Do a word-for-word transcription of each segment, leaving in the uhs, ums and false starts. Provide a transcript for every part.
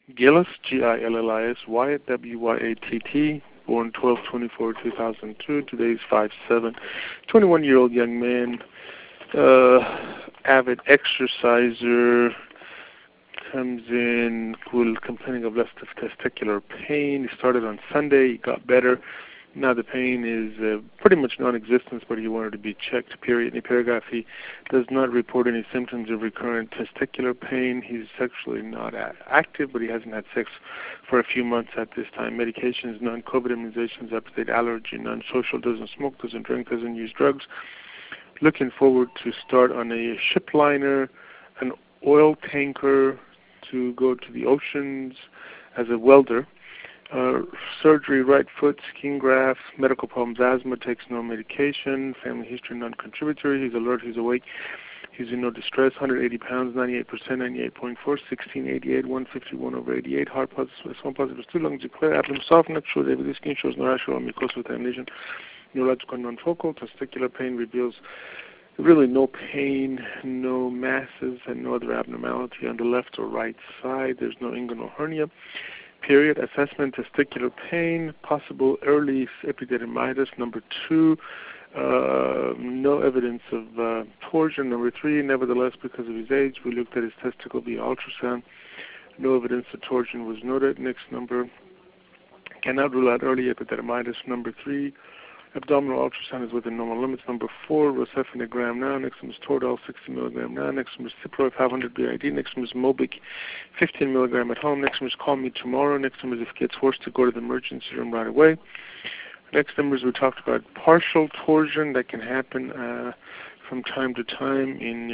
Gillis, G I L L I S, Wyatt, W Y A T T, born twelve twenty-four two thousand two. Today's five seven, twenty-one-year-old young man, uh, avid exerciser, comes in complaining of less testicular pain. He started on Sunday, he got better. Now the pain is uh, pretty much non-existent, but he wanted to be checked, period. In the paragraph, he does not report any symptoms of recurrent testicular pain. He's sexually not a- active, but he hasn't had sex for a few months at this time. Medications, none. COVID immunizations, upstate allergy, none. Social, doesn't smoke, doesn't drink, doesn't use drugs. Looking forward to start on a ship liner, an oil tanker, to go to the oceans as a welder. Uh, surgery, right foot, skin graft, medical problems, asthma, takes no medication, family history non-contributory, he's alert, he's awake, he's in no distress, one hundred eighty pounds, ninety-eight percent, ninety-eight point four, sixteen eighty-eight, one fifty-one over eighty-eight, heart positive, one positive, two lungs declare, abdomen soft, neck shows every skin shows no rash or mucosal contamination, neurological non-focal, testicular pain reveals really no pain, no masses, and no other abnormality on the left or right side. There's no inguinal hernia. Period. Assessment, testicular pain, possible early epididymitis. Number two, uh, no evidence of uh, torsion. Number three, nevertheless, because of his age, we looked at his testicle via ultrasound. No evidence of torsion was noted. Next number, cannot rule out early epididymitis. Number three, abdominal ultrasound is within normal limits. Number four, rocephin now. Next one is Toradol, sixty milligram now. Next one is Ciproid, five hundred B I D. Next one is Mobic, fifteen milligram at home. Next one is Call Me Tomorrow. Next one is if it gets worse to go to the emergency room right away. Next numbers we talked about partial torsion that can happen uh, from time to time in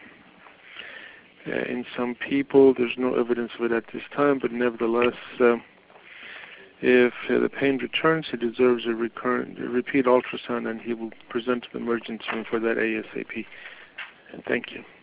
uh, uh, in some people. There's no evidence of it at this time, but nevertheless. Uh, If uh, the pain returns, he deserves a recurrent, a repeat ultrasound, and he will present to the emergency room for that ASAP. And thank you.